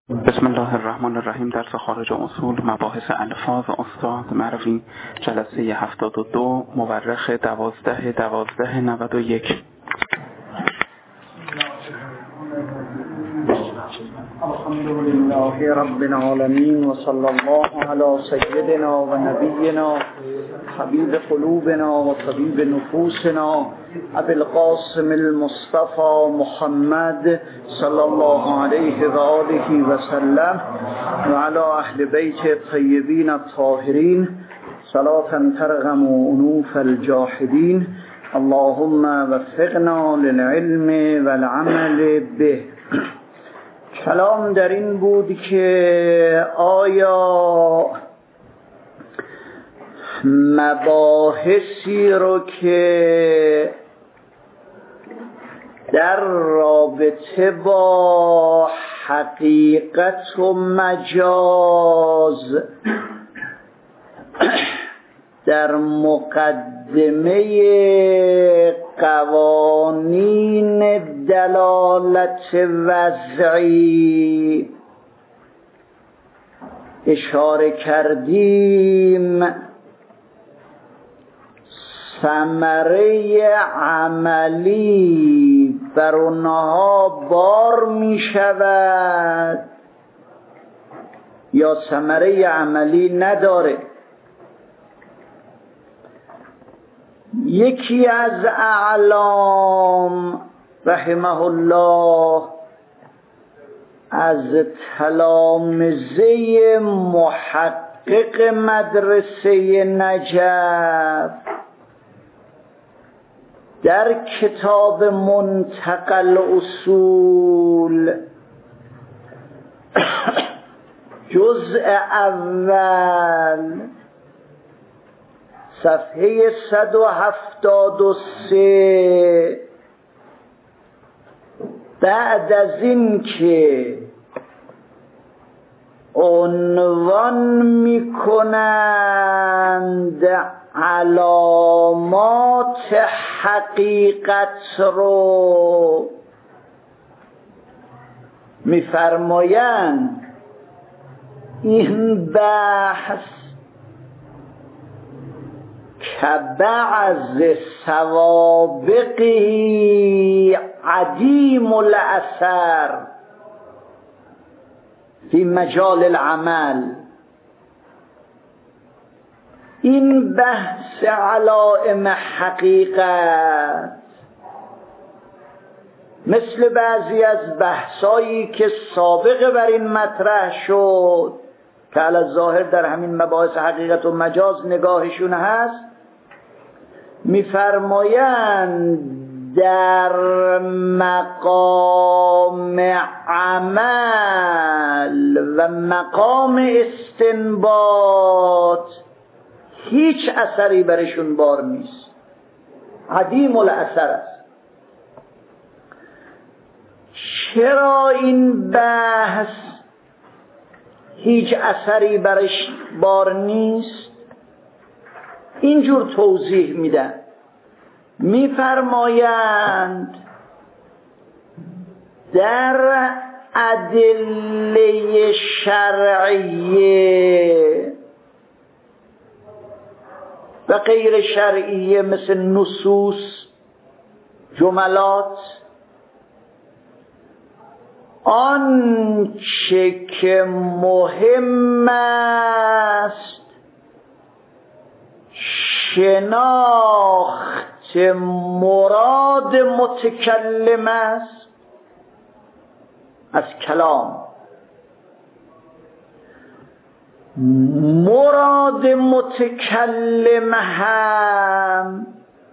بسم الله الرحمن الرحیم. درس خارج اصول مباحث الفاظ استاد مروی، جلسه 72، مورخ 12/12/91. الحمد لله رب العالمین و صلی الله علی سیدنا و نبینا حبیب قلوبنا و طبیب نفوسنا ابی القاسم المصطفى محمد صلی الله علیه و آله و سلم و علی اهل بیت الطیبین الطاهرین صلاة ترغم انوف الجاحدین. اللهم وفقنا للعلم والعمل به. کلام در این بود که آیا مباحثی رو که در رابطه با حقیقت و مجاز در مقدمه قوانین دلالت وضعی اشاره کردیم، ثمره عملی بر اونها بار می شود یا ثمره عملی نداره. یکی از اعلام رحمه الله از تلامذه محقق مدرسه نجف در کتاب منتقى الاصول جزء اول صفحه 173 بعد از این که عنوان میکنند علامات حقیقت رو، میفرمایند این بحث كبعض سوابقه عدیم الاثر فی مجال العمل. این بحث علائم حقیقت مثل بعضی از بحثایی که سابقه بر این مطرح شد که علی ظاهر در همین مباحث حقیقت و مجاز نگاهشون هست، میفرمایند در مقام عمل و مقام استنباط هیچ اثری برشون بار نیست، عدیم الاثر است. چرا این بحث هیچ اثری برش بار نیست؟ اینجور توضیح میدن، میفرمایند در ادله شرعیه و غیر شرعیه مثل نصوص، جملات، آنچه که مهم است شناخت مراد متکلم است از کلام. مراد متکلم هم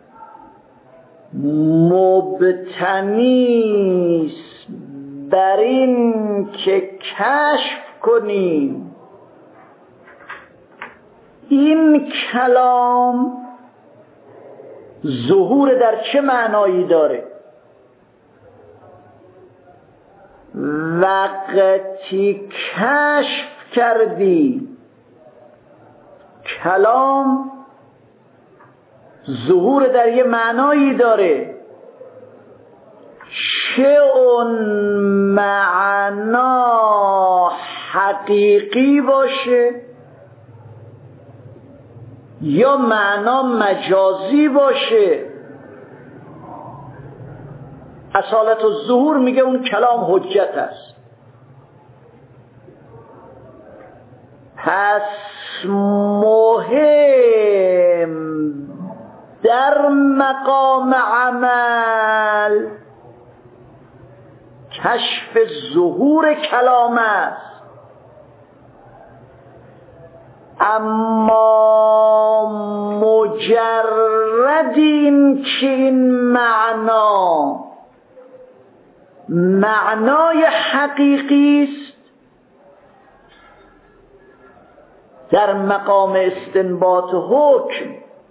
مبتنی است بر این که کشف کنیم این کلام ظهور در چه معنایی داره. وقتی کشف کردی کلام ظهور در یه معنایی داره، چه اون معنا حقیقی باشه یا معنا مجازی باشه. اصالت الظهور میگه اون کلام حجت است. پس مهم در مقام عمل کشف ظهور کلام است، اما مجرد این که این معنای حقیقی است، در مقام استنباط حکم،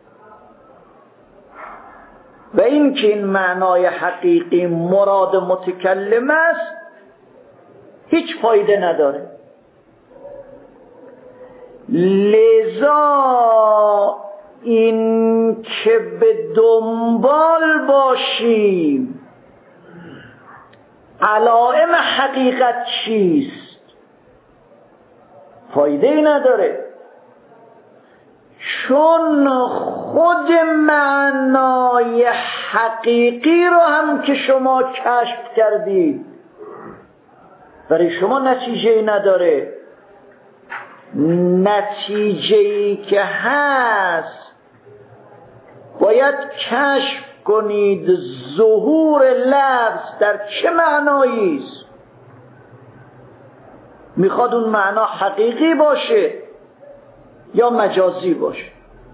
و این که این معنای حقیقی مراد متکلم است هیچ فایده نداره. لذا این که به دنبال باشیم علائم حقیقت چیست فایده ای نداره، چون خود معنای حقیقی رو هم که شما کشف کردید برای شما نتیجه‌ای نداره. نتیجه‌ای که هست باید کشف کنید ظهور لفظ در چه معنایی است. میخواد اون معنا حقیقی باشه یا مجازی باشه.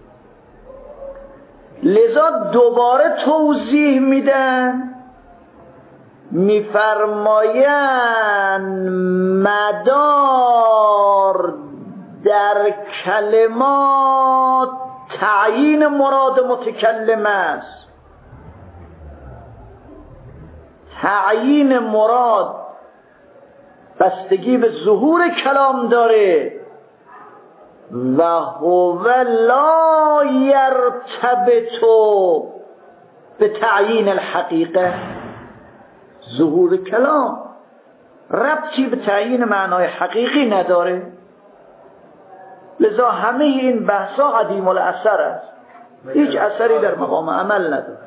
لذا دوباره توضیح میدن، میفرمایند مدار در کلمات تعیین مراد متکلم است. تعیین مراد بستگی به ظهور کلام داره و هو لا یرتبط به تعیین الحقیقه. ظهور کلام ربطی به تعیین معنای حقیقی نداره. لذا همه این بحثا عدیم الاثر است، هیچ اثری در مقام عمل نداره.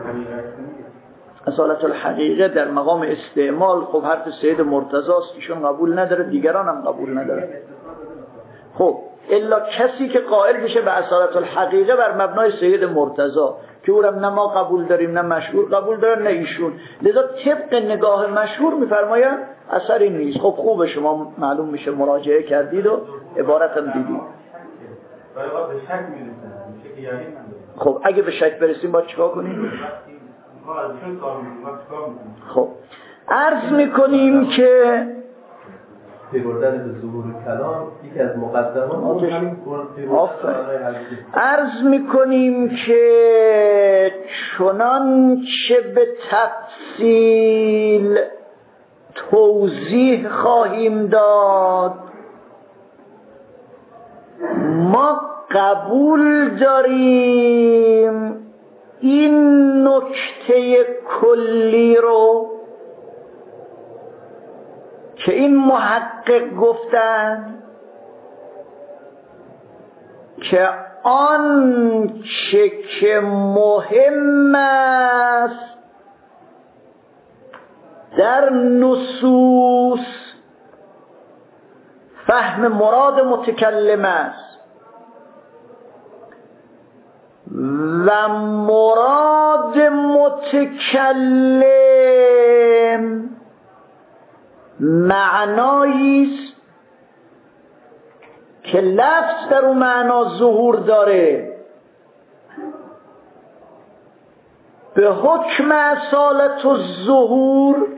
اصالت الحقیقه در مقام استعمال خب حرف سید مرتضی است، ایشون قبول نداره، دیگران هم قبول نداره. خب الا کسی که قائل بشه به اصالت الحقیقه بر مبنای سید مرتضی که او هم نه ما قبول داریم نه مشهور قبول دارن نه ایشون، لذا طبق نگاه مشهور میفرمایند اثری نیست. خب خوبه، شما معلوم میشه مراجعه کردید و عبارت هم دیدید. خب اگه به شک برسیم باید چیکار کنیم؟ خب عرض میکنیم که پیبردن به ظهور کلام یکی از مقدمات همین عرض میکنیم که چنان چه به تفصیل توضیح خواهیم داد، ما قبول داریم این نکته کلی رو که این محقق گفتن که آن چه که مهم است در نصوص فهم مراد متکلم است و مراد متکلم معنایی است که لفظ در اون معنا ظهور داره. به حکم اصالت الظهور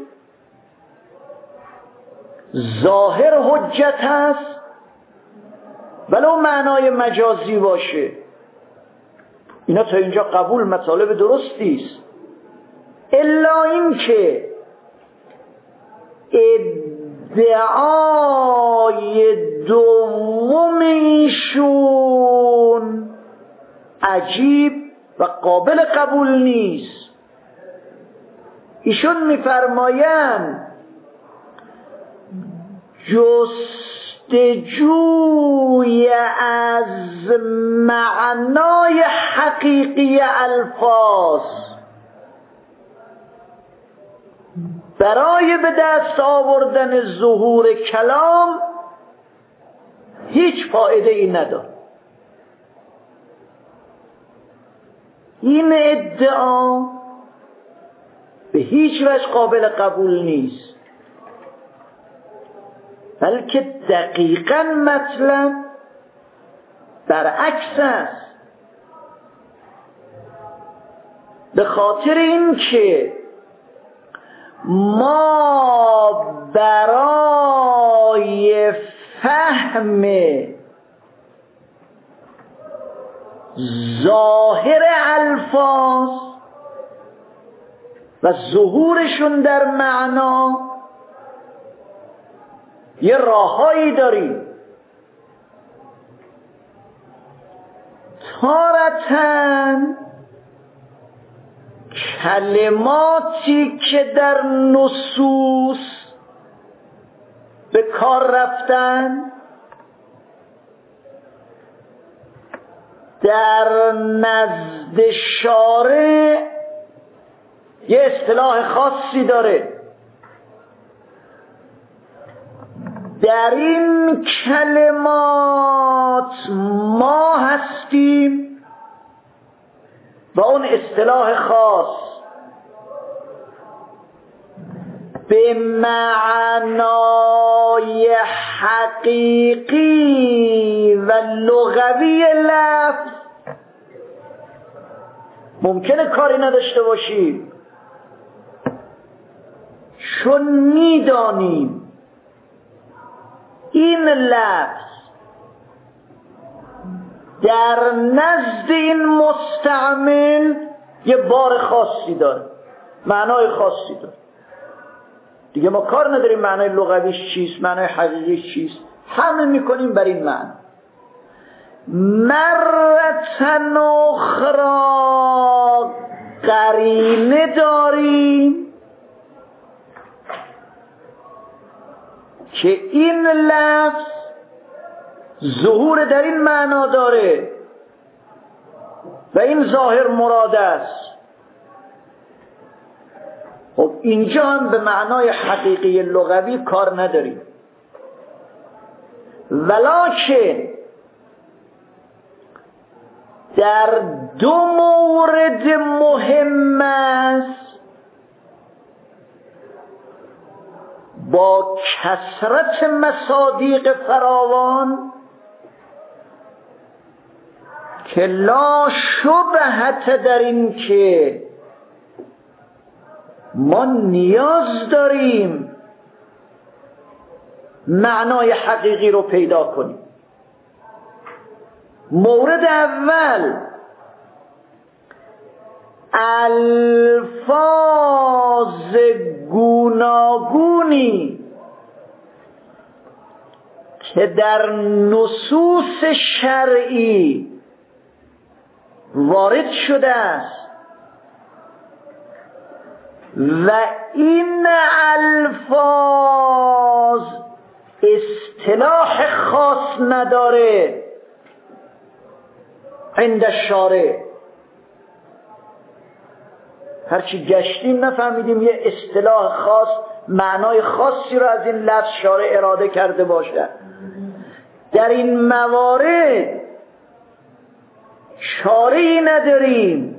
ظاهر حجت هست ولو معنای مجازی باشه. اینا تا اینجا قبول مطالب درستی است، الا این که ادعای دوم ایشون عجیب و قابل قبول نیست. ایشون میفرمایند جستجوی از معنای حقیقی الفاظ برای به دست آوردن ظهور کلام هیچ فایده ای نداره. این ادعا به هیچ وجه قابل قبول نیست، بلکه دقیقاً مطلب برعکس است. به خاطر این که ما برای فهم ظاهر الفاظ و ظهورشون در معنا یه راههایی داریم. تارةً کلماتی که در نصوص به کار رفتن در نزد شارع یه اصطلاح خاصی داره. در این کلمات ما هستیم و اون اصطلاح خاص به معنای حقیقی و لغوی لفظ ممکنه کاری نداشته باشیم، چون میدانیم این لفظ در نزد این مستعمل یه بار خاصی داره، معنای خاصی داره. دیگه ما کار نداریم معنای لغویش چیست، معنای حقیقیش چیست، همه میکنیم بر این معنی. مرتن اخرى قرینه داریم که این لفظ ظهور در این معنا داره و این ظاهر مراد است. خب اینجا هم به معنای حقیقی لغوی کار نداریم، ولکن در دو مورد مهم است با کثرت مصادیق فراوان که لا شبهت در این که ما نیاز داریم معنای حقیقی رو پیدا کنیم. مورد اول الفاظ گوناگونی که در نصوص شرعی وارد شده است و این الفاظ اصطلاح خاص نداره عند الشارع. هرچی گشتیم نفهمیدیم یه اصطلاح خاص معنای خاصی رو از این لفظ شارع اراده کرده باشه. در این موارد چاره‌ای نداریم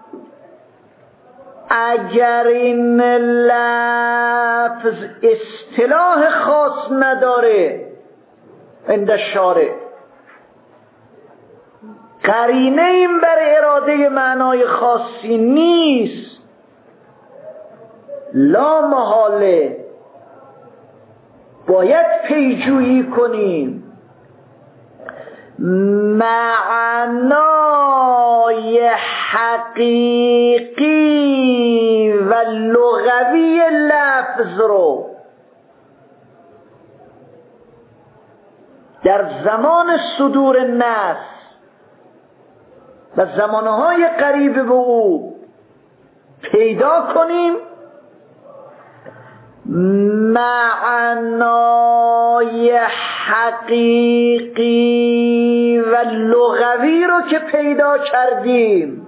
اگر این لفظ اصطلاح خاص نداره عند الشارع، قرینه این بر اراده معنای خاصی نیست، لا محاله باید پیجویی کنیم معنای حقیقی و لغوی لفظ رو در زمان صدور نص و زمانهای قریب به او پیدا کنیم، معنای حقیقی و لغوی رو که پیدا کردیم،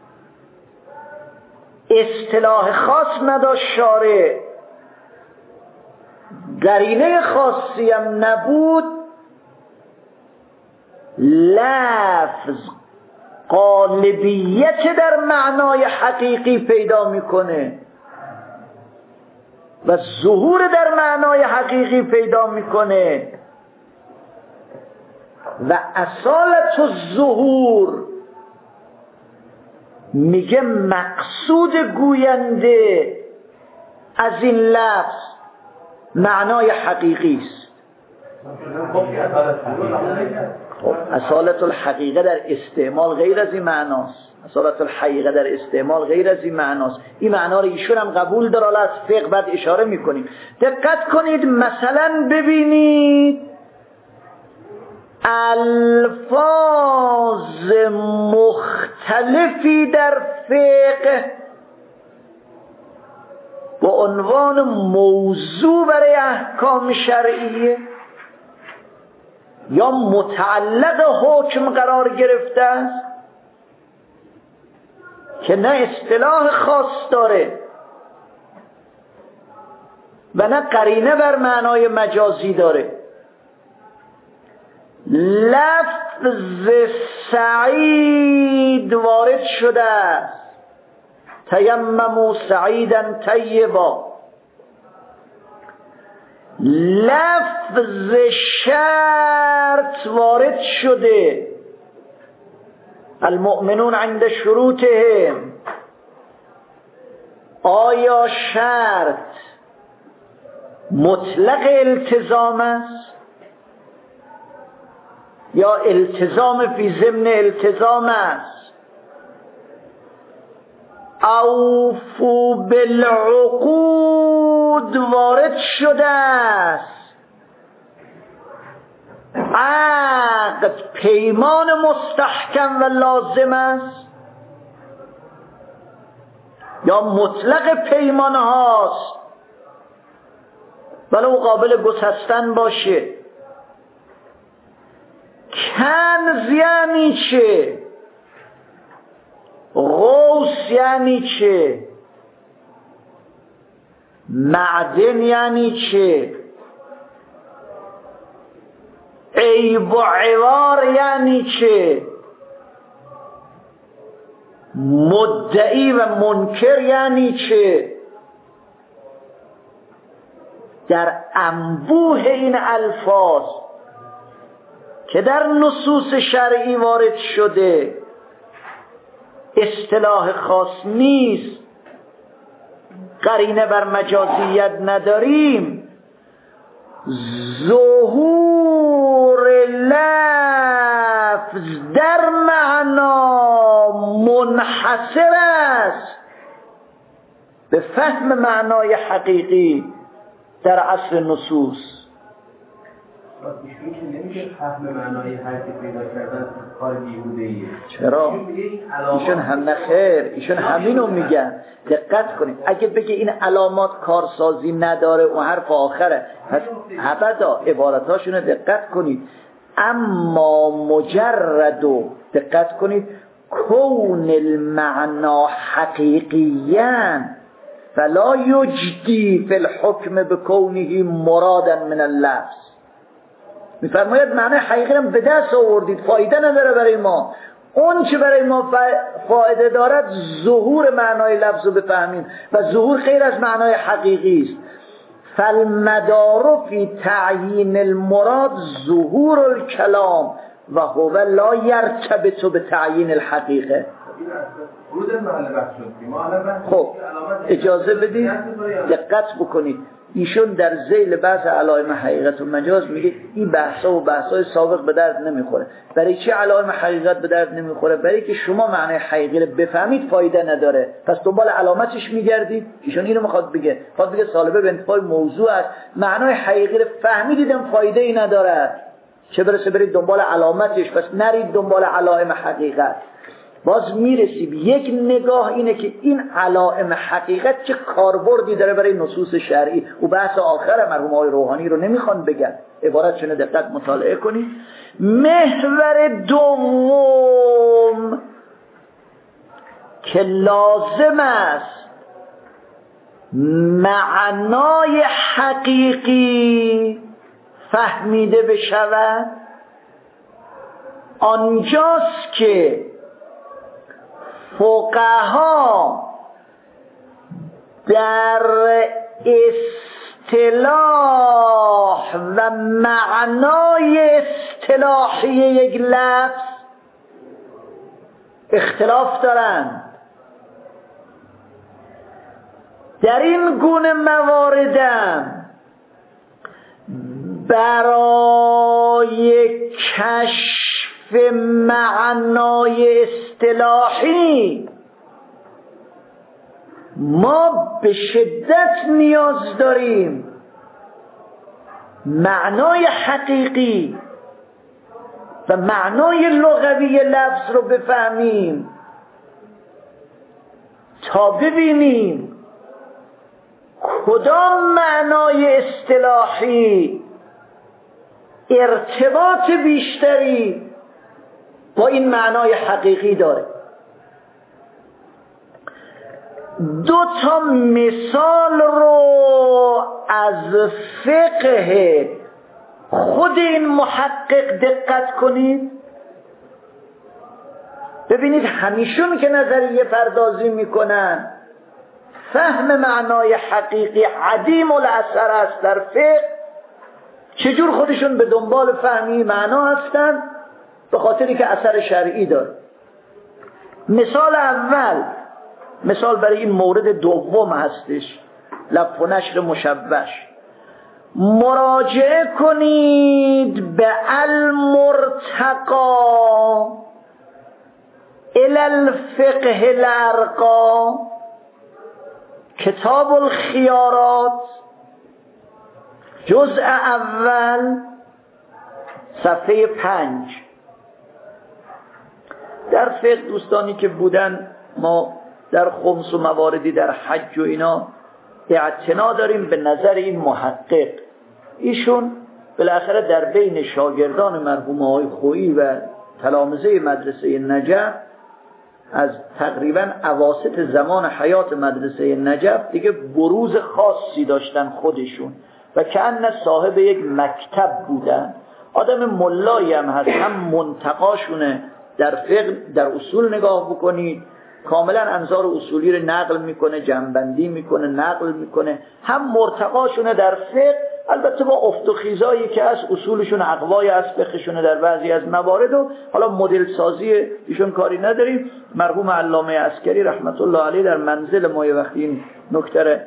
اصطلاح خاص نداشت شارع، قرینه خاصی هم نبود، لفظ غالبیت در معنای حقیقی پیدا میکنه و ظهور در معنای حقیقی پیدا میکنه و اصالت الظهور میگه مقصود گوینده از این لفظ معنای حقیقی است. خب اصالت الحقیقه در استعمال غیر از این معناست، اصالت الحقیقه در استعمال غیر از این معناست. این معنا رو ایشون هم قبول داره، حالا از فقه بعد اشاره میکنیم. دقت کنید، مثلا ببینید الفاظ مختلفی در فقه با عنوان موضوع برای احکام شرعیه یا متعلق حکم قرار گرفته است که نه اصطلاح خاص داره و نه قرینه بر معنای مجازی داره. لفظ سعید وارد شده است، تیمموا سعیدا طیبا. لفظ شرط وارد شده، المؤمنون عند شروطهم. آیا شرط مطلق التزام است یا التزام فی ضمن التزام است؟ اوفوا بالعقود وارد شده است، عقد پیمان مستحکم و لازم است یا مطلق پیمان هاست ولو قابل گسستن باشه؟ کنز یعنی چه؟ غوث یعنی چه؟ معدن یعنی چه؟ عیب و عوار یعنی چه؟ مدعی و منکر یعنی چه؟ در انبوه این الفاظ که در نصوص شرعی وارد شده اصطلاح خاص نیست، قرینه بر مجازیت نداریم، ظهور لفظ در معنا منحصر است به فهم معنای حقیقی در عصر نصوص. ایشون که نمیشه فهم معنای حرفی پیدا کردن کار بیهوده‌ایه. چرا؟ ایشون هم نخیر، ایشون همینو میگن. دقت کنید، اگه بگه این علامات کارسازی نداره و حرف آخره، پس ابدا عبارتاشونو دقت کنید. اما مجرد و دقت کنید کون المعنا حقیقیاً فلا یجدی فی الحکم بکونه مرادا من اللفظ. میفرماید معنی حقیقی رو به دست آوردید، فایده نداره برای ما. اون چه برای ما فایده دارد ظهور معنای لفظ رو بفهمیم و ظهور غیر از معنای حقیقی است. فالمدار فی تعیین المراد ظهور الکلام و هو لا یرتبط به تعیین الحقیقه. خب اجازه بدید دقت بکنید، ایشون در ذیل بحث علائم حقیقت و مجاز میگه این بحثا و بحثای سابق به درد نمیخوره. برای چی علائم حقیقت به درد نمیخوره؟ برای که شما معنی حقیقی رو بفهمید فایده نداره، پس دنبال علامتش میگردید. ایشون اینو میخواد بگه سالبه به انتفاع موضوع است، معنای حقیقی رو فهمیدیدم فایده ای نداره، چه برسه برید دنبال علامتش، پس نرید دنبال علائم حقیقت. باز میرسی به یک نگاه اینه که این علائم حقیقت چه کاربردی داره برای نصوص شرعی. و بحث آخر مرحوم آقای روحانی رو نمیخوان بگن، عبارت شنه دقت مطالعه کنید. محور دوم که لازم است معنای حقیقی فهمیده بشود آنجاست که فقها در اصطلاح و معنای اصطلاحی یک لفظ اختلاف دارند. در این گونه مواردم برای کشف معنای اصطلاحی ما به شدت نیاز داریم معنای حقیقی و معنای لغوی لفظ رو بفهمیم تا ببینیم کدام معنای اصطلاحی ارتباط بیشتری با این معنای حقیقی داره. دو تا مثال رو از فقه خود این محقق دقت کنید، ببینید همیشون که نظریه پردازی میکنن فهم معنای حقیقی عدیم الاثر است در فقه، چجور خودشون به دنبال فهمی معنا هستن؟ به خاطری که اثر شرعی داره. مثال اول، مثال برای این مورد دوم هستش، لف و نشر مشبش. مراجعه کنید به المرتقا الی الفقه الارقا، کتاب الخیارات، جزء اول، صفحه 5. در فقه دوستانی که بودن، ما در خمس و مواردی در حج و اینا اعتنا داریم به نظر این محقق. ایشون بالاخره در بین شاگردان مرحوم آقای خویی و تلامذه مدرسه نجف از تقریبا اواسط زمان حیات مدرسه نجف دیگه بروز خاصی داشتن خودشون و کأن صاحب یک مکتب بودن. آدم ملایی هم هست، هم منتقاشونه در فقه در اصول نگاه بکنید کاملا انظار اصولی رو نقل میکنه، جنبندی میکنه، نقل میکنه، هم مرتقاشونه در فقه، البته با افت و خیزایی که از اصولشون اقوای از فقهشونه در بعضی از موارد و حالا مدل سازی ایشون کاری نداریم. مرحوم علامه عسکری رحمت الله علیه در منزل ما یه وقتی این نکته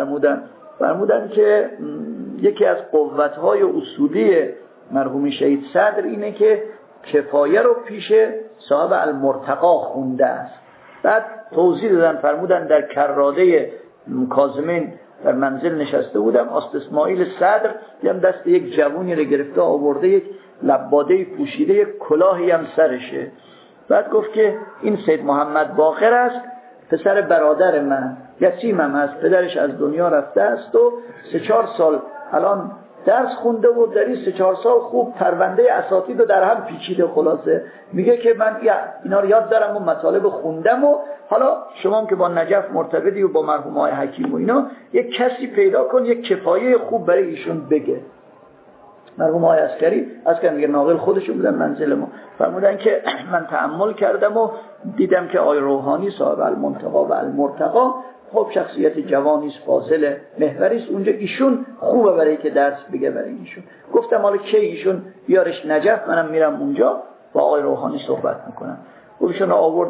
فرمودن که یکی از قوت‌های اصولی مرحوم شهید صدر اینه که کفایه رو پیش صاحب المرتقا خونده است. بعد توضیح دادن، فرمودن در کراده کاظمین در منزل نشسته بودم، آست اسماعیل صدر دیدم دست یک جوونی رو گرفته آورده، یک لباده پوشیده، یک کلاهی هم سرشه. بعد گفت که این سید محمد باقر است، پسر برادر من، یتیمم هست، پدرش از دنیا رفته است و 3-4 سال الان درس خونده و در این 3-4 سال خوب پرونده اساتید رو در هم پیچیده. خلاصه میگه که من اینا رو یاد دارم و مطالب خوندم و حالا شما هم که با نجف مرتبطی و با مرحوم های حکیم و اینا یک کسی پیدا کن یک کفایه خوب برای ایشون بگه. مرحوم های عسکری از که میگه ناقل خودشون بودن منزل ما، فرمودن که من تأمل کردم و دیدم که آقای روحانی صاحب المنتقا و المرتقا خب شخصیت جوانیست، فاضل، محوریست، اونجا ایشون خوبه برای که درس بگه برای ایشون. گفتم حالا کی ایشون بیارش نجف، منم میرم اونجا با آقای روحانی صحبت میکنم. و ایشون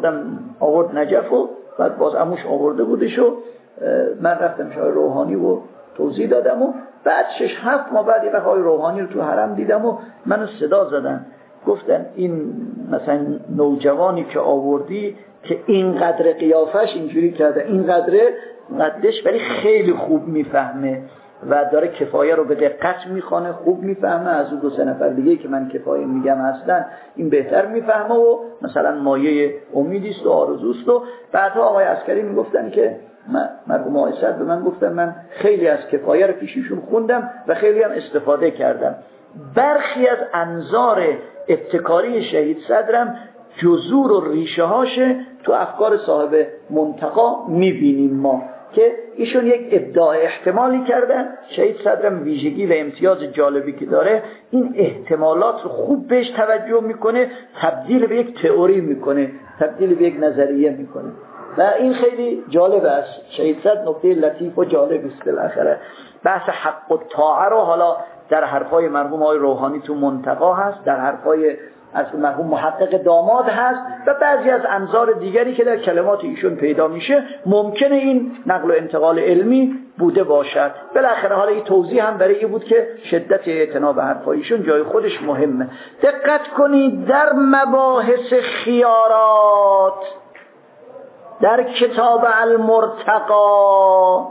آورد نجف و بعد باز عموش آورده بودش و من رفتم شای روحانی و توضیح دادم و بعد 6-7 ماه بعد یک آقای روحانی رو تو حرم دیدم و منو صدا زدن، گفتن این مثلا نوجوانی که آوردی که اینقدر قیافش اینجوری کرده، اینقدر قدش ولی خیلی خوب میفهمه، و داره کفایه رو به دقت میخونه، خوب میفهمه، از اون 2-3 نفر دیگه که من کفایه میگم هستن این بهتر میفهمه و مثلا مایه امیدیست و آرزوست. و بعدها آقای عسکری میگفتن که مرحوم آقای صدر به من گفتن من خیلی از کفایه رو پیششون خوندم و خیلی هم استفاده کردم. برخی از انظار ابتکاری شهید صدرم جذور و ریشه هاش تو افکار صاحب منتقا میبینیم ما که ایشون یک ابداع احتمالی کردن. شهید صدرم ویژگی و امتیاز جالبی که داره این احتمالات رو خوب بهش توجه میکنه، تبدیل به یک تئوری میکنه، تبدیل به یک نظریه میکنه و این خیلی جالب است. شهید صدر نکته لطیف و جالب است. بالاخره بحث حق و طاعه رو حالا در حرفای مرحوم آقای روحانی تو منتقا هست، در حرفای از مرحوم محقق داماد هست و بعضی از انظار دیگری که در کلمات ایشون پیدا میشه ممکنه این نقل و انتقال علمی بوده باشد. بالاخره حالا این توضیح هم برای این بود که شدت اعتنا به حرفای ایشون جای خودش مهمه. دقت کنید در مباحث خیارات در کتاب المرتقا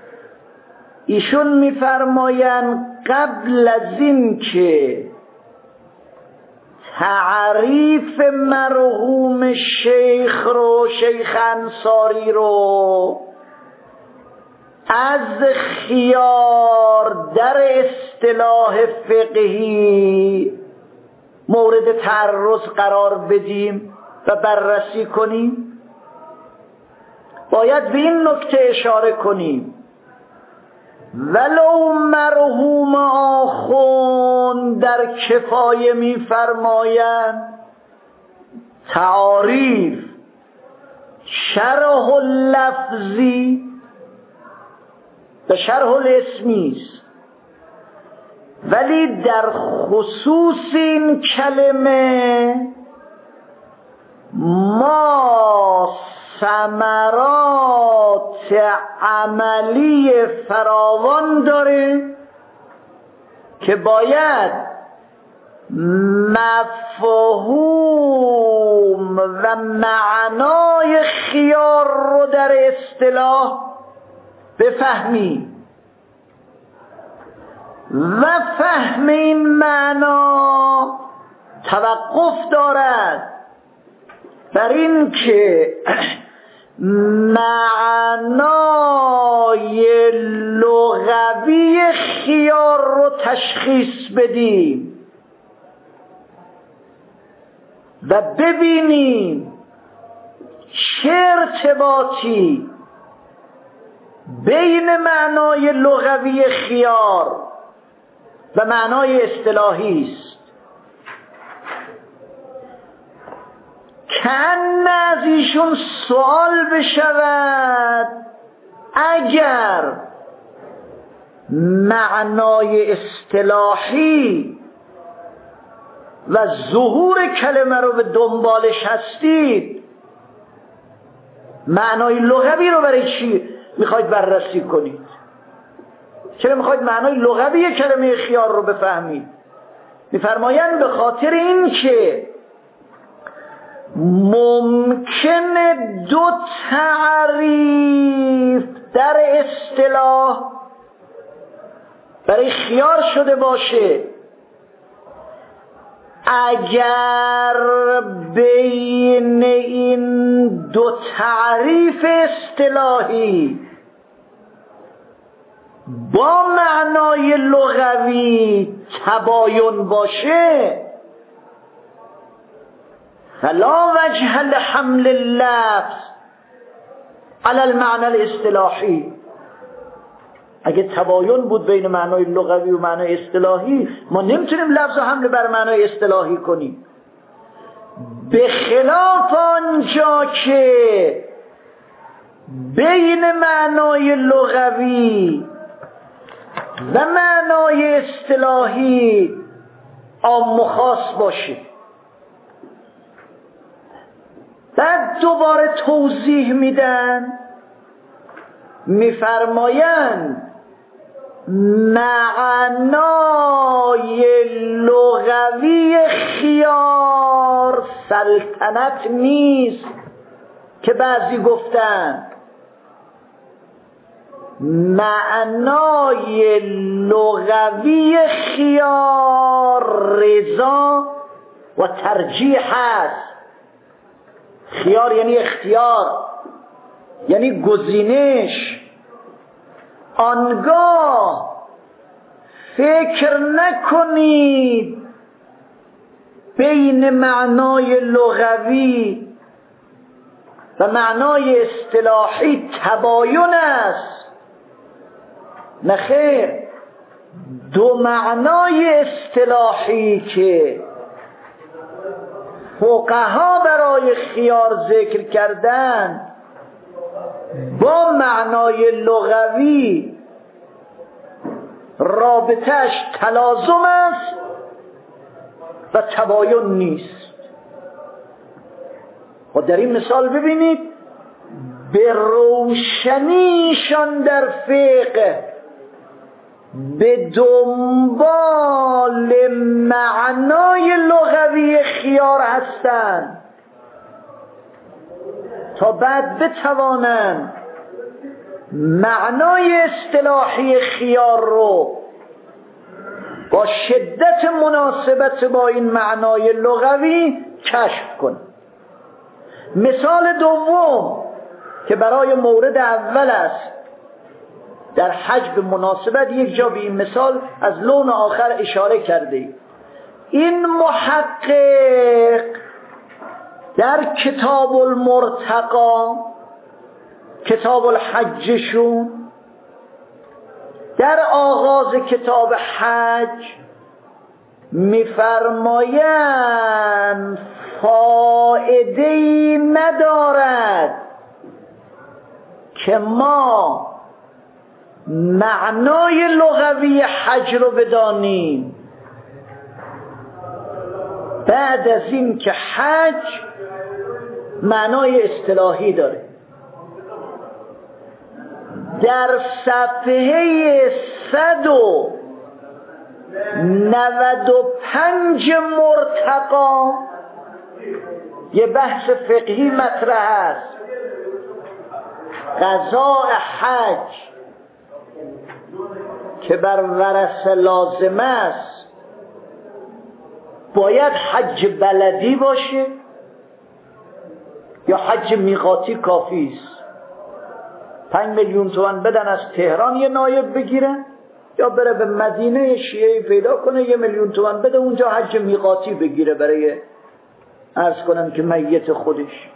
ایشون میفرمایند قبل از این که تعریف مرحوم شیخ انصاری رو از خیار در اصطلاح فقهی مورد تعرض قرار بدیم و بررسی کنیم باید به این نکته اشاره کنیم ولو مرحوم آخوند در کفایه می‌فرمایند تعاریف شرح اللفظی و شرح الاسمی است، ولی در خصوص این کلمه ما ثمرات عملی فراوان داره که باید مفهوم و معنای خیار رو در اصطلاح بفهمیم و فهم این معنا توقف دارد بر این که معنای لغوی خیار رو تشخیص بدیم و ببینیم چه ارتباطی بین معنای لغوی خیار و معنای اصطلاحی است. کن از ایشون سوال بشود اگر معنای اصطلاحی و ظهور کلمه رو به دنبالش هستید معنای لغوی رو برای چی میخواید بررسی کنید؟ چرا میخواید معنای لغوی کلمه خیار رو بفهمید؟ میفرمایند به خاطر این که ممکنه دو تعریف در اصطلاح برای خیار شده باشه. اگر بین این دو تعریف اصطلاحی با معنای لغوی تباین باشه فلا وجه لحمل اللفظ علی المعنى الاصطلاحی. اگه تباین بود بین معنای لغوی و معنای اصطلاحی ما نمیتونیم لفظ و حمل بر معنای اصطلاحی کنیم، به خلاف آنجا که بین معنای لغوی و معنای اصطلاحی عام و خاص باشه. بعد دوباره توضیح میدن، میفرمایند معنای لغوی خیار سلطنت نیست که بعضی گفتن، معنای لغوی خیار رضا و ترجیح هست. خیار یعنی اختیار، یعنی گزینش. آنگاه فکر نکنید بین معنای لغوی و معنای اصطلاحی تباین است. نخیر، دو معنای اصطلاحی که فقها برای خیار ذکر کردن با معنای لغوی رابطه‌اش تلازم است و تباین نیست. و در این مثال ببینید به روشنیشان در فقه به دنبال معنای لغوی خیار هستند تا بعد بتوانند معنای اصطلاحی خیار رو با شدت مناسبت با این معنای لغوی کشف کنند. مثال دوم که برای مورد اول است، در حج به مناسبت یک جا به این مثال از لون آخر اشاره کرده. این محقق در کتاب المرتقا، کتاب الحجشون، در آغاز کتاب حج می‌فرمایند فایده‌ای ندارد که ما معنای لغوی حج رو بدانیم بعد از این که حج معنای اصطلاحی داره. در صفحه 195 مرتقا یه بحث فقهی مطرح است. قضاء حج که بر ورثه لازم است باید حج بلدی باشه یا حج میقاتی کافی است؟ 5 میلیون تومان بدن از تهران یه نایب بگیرن یا بره به مدینه شیعه پیدا کنه 1 میلیون تومان بده اونجا حج میقاتی بگیره برای عرض کنم که میت خودش.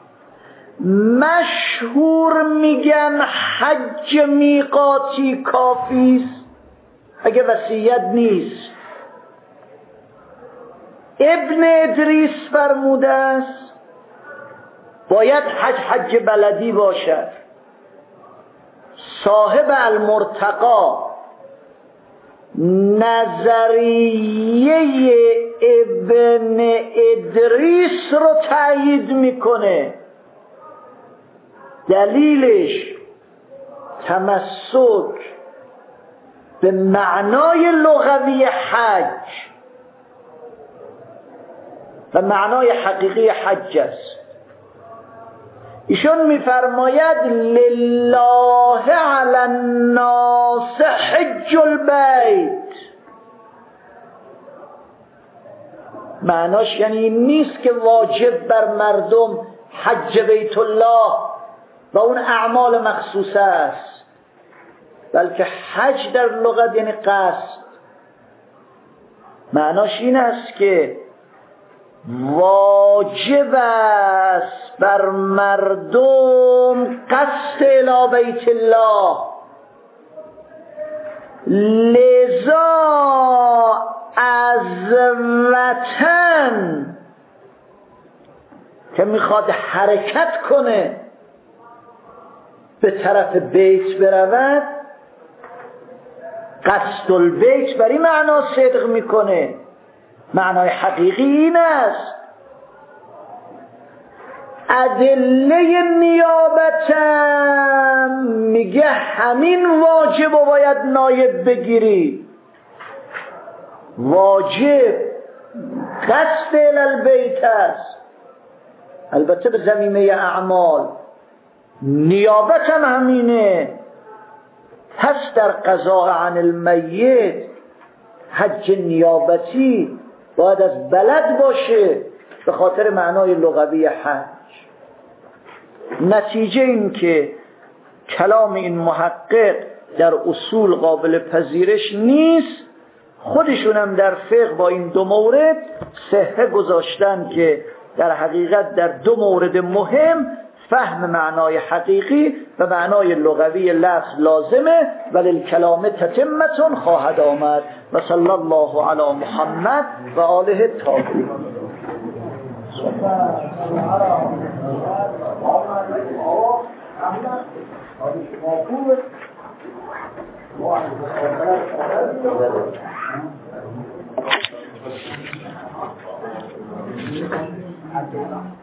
مشهور میگن حج میقاتی کافی است اگه وصیت نیست. ابن ادریس فرموده است باید حج بلدی باشد. صاحب المرتقا نظریه ابن ادریس رو تایید میکنه. دلیلش تمسک به معنای لغوی حج و معنای حقیقی حج است. ایشون میفرماید لله علی الناس حج البیت. معناش یعنی این نیست که واجب بر مردم حج بیت الله و اون اعمال مخصوصه است، بلکه حج در لغت یعنی قصد. معناش این است که واجب است بر مردم قصد الی بیت الله، لذا از وطن که میخواد حرکت کنه به طرف بیت برود قصد البیت بر این معنا صدق میکنه. معنای حقیقی این است ادله نیابتم میگه همین واجب و باید نایب بگیری. واجب قصد الالبیت است، البته به زمینه اعمال. نیابتم همینه هست در قضاء عن المیت حج نیابتی باید از بلد باشه به خاطر معنای لغوی حج. نتیجه این که کلام این محقق در اصول قابل پذیرش نیست، خودشون هم در فقه با این دو مورد صحه گذاشتن که در حقیقت در دو مورد مهم فهم معنای حقیقی و معنای لغوی لفظ لازمه ولی الکلام تتمتون خواهد آمد. و صلی الله علی محمد و آله الطاهرین. Thank you.